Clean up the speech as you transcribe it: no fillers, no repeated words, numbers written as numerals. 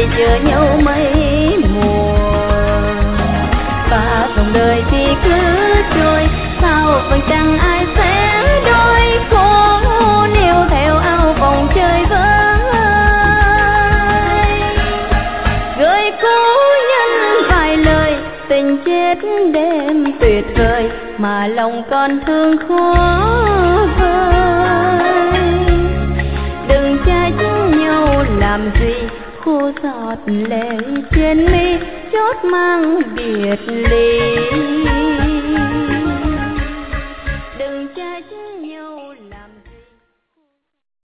đời chờ nhau mấy mùa, và dòng đời thì cứ trôi, sao vẫn chẳng ai sẽ đôi, khổ níu theo áo vòng chơi vơi. Gửi cố nhân vài lời tình chết đêm tuyệt vời, mà lòng còn thương khó vơi. Đừng trách nhau làm gì, khô giọt lệ trên mi chót mang biệt ly.